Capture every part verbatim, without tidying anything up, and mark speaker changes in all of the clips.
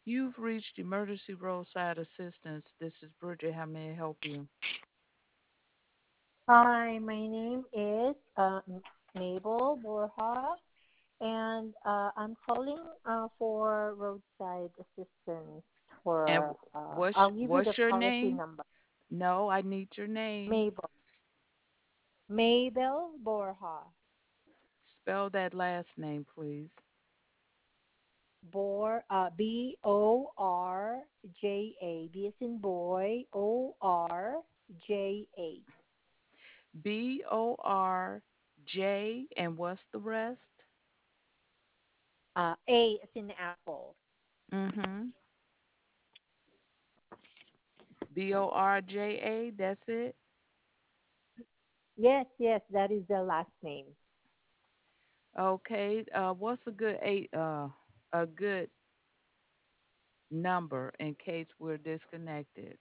Speaker 1: You've reached Emergency Roadside Assistance. This is Bridget. How may I help you?
Speaker 2: Hi, my name is uh, M- Mabel Borja, and uh, I'm calling uh, for roadside assistance.
Speaker 1: And
Speaker 2: For
Speaker 1: wh-
Speaker 2: uh,
Speaker 1: what's
Speaker 2: I'll give you
Speaker 1: what's
Speaker 2: the
Speaker 1: your
Speaker 2: policy
Speaker 1: name?
Speaker 2: number.
Speaker 1: No, I need your name.
Speaker 2: Mabel, Mabel Borja,
Speaker 1: Spell that last name, please.
Speaker 2: Bor uh, B O R J A. B as in boy, O R J A.
Speaker 1: B O R J and what's the rest?
Speaker 2: Uh, A as in apple.
Speaker 1: Mm-hmm. B O R J A. That's it.
Speaker 2: Yes, yes, that is the last name.
Speaker 1: Okay. Uh, what's a good eight? Uh, a good number in case we're disconnected.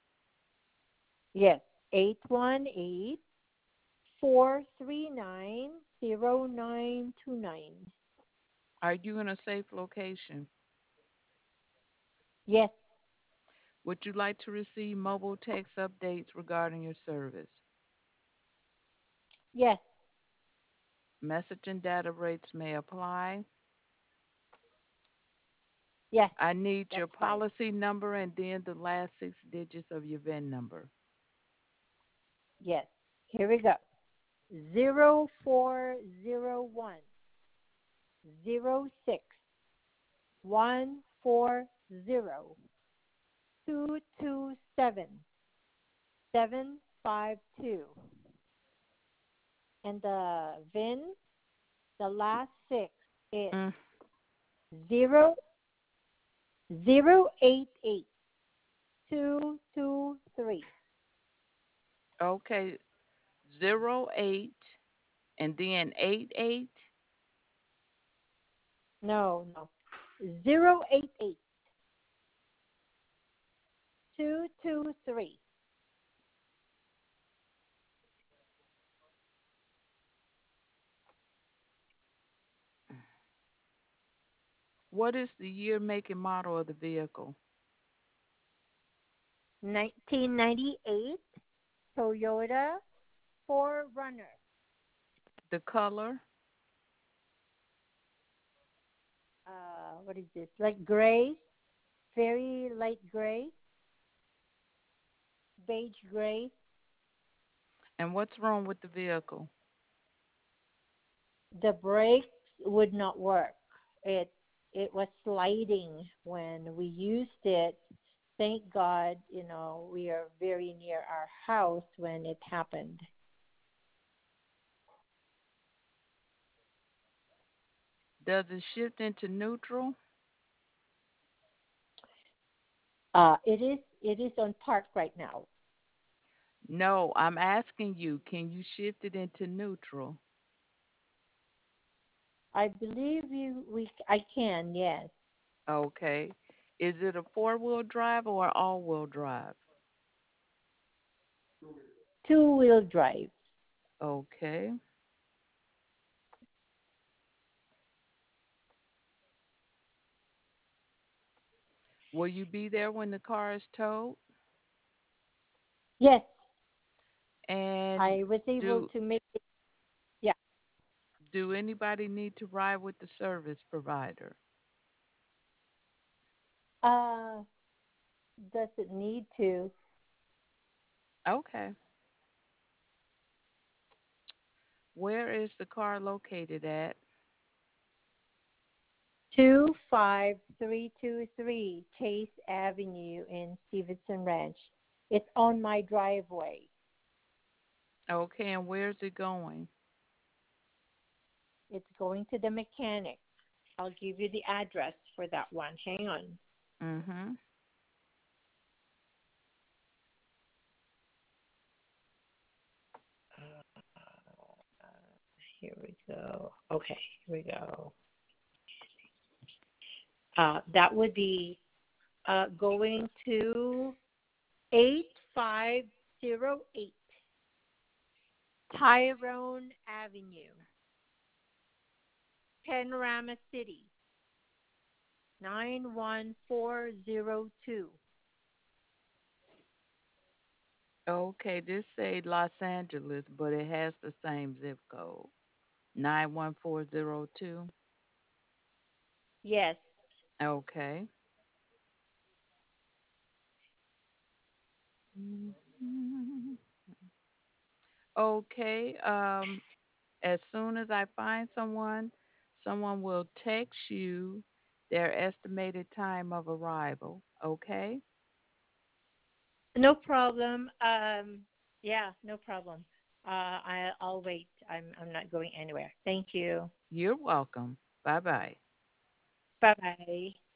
Speaker 2: Yes, eight one eight. four three nine zero nine two nine.
Speaker 1: Are you in a safe location?
Speaker 2: Yes,
Speaker 1: Would you like to receive mobile text updates regarding your service?
Speaker 2: yes,
Speaker 1: Message and data rates may apply.
Speaker 2: yes,
Speaker 1: I need
Speaker 2: that's
Speaker 1: your
Speaker 2: fine.
Speaker 1: policy number and then the last six digits of your V I N number.
Speaker 2: Yes, here we go. Zero four zero one zero six one four zero two two seven seven five two. And the V I N, the last six is
Speaker 1: Mm,
Speaker 2: zero zero eight eight two two three.
Speaker 1: okay, zero eight and then eight eight.
Speaker 2: No, no. Zero eight eight two two three.
Speaker 1: What is the year, make, and model of the vehicle?
Speaker 2: nineteen ninety-eight Toyota four Runner.
Speaker 1: The color?
Speaker 2: Uh, what is this? Like gray, very light gray, beige gray.
Speaker 1: And what's wrong with the vehicle?
Speaker 2: The brakes would not work. It it was sliding when we used it. Thank God, you know, we are very near our house when it happened.
Speaker 1: Does it shift into neutral?
Speaker 2: Uh, it is it is on park right now.
Speaker 1: No, I'm asking you, can you shift it into neutral?
Speaker 2: I believe you. We I can. Yes,
Speaker 1: Okay. Is it a four wheel drive or all wheel drive?
Speaker 2: two wheel drive.
Speaker 1: Okay. Will you be there when the car is towed?
Speaker 2: Yes,
Speaker 1: And
Speaker 2: I was able
Speaker 1: do
Speaker 2: to make it. Yeah.
Speaker 1: do anybody need to ride with the service provider?
Speaker 2: Uh, doesn't need to.
Speaker 1: Okay. Where is the car located at?
Speaker 2: Two five three two three Chase Avenue in Stevenson Ranch. It's on my driveway.
Speaker 1: Okay, and where's it going?
Speaker 2: It's going to the mechanic. I'll give you the address for that one. Hang on.
Speaker 1: Mhm.
Speaker 2: Uh, here we go. Okay, here we go. Uh, that would be uh, going to eight five zero eight Tyrone Avenue, Panorama City. nine one four zero two.
Speaker 1: Okay, this say Los Angeles, but it has the same zip code. nine one four zero two.
Speaker 2: Yes.
Speaker 1: Okay. Mhm. Okay. Um, as soon as I find someone, someone will text you their estimated time of arrival. Okay?
Speaker 2: No problem. Um, yeah, no problem. Uh, I, I'll wait. I'm, I'm not going anywhere. Thank you.
Speaker 1: You're welcome. Bye bye.
Speaker 2: Bye bye.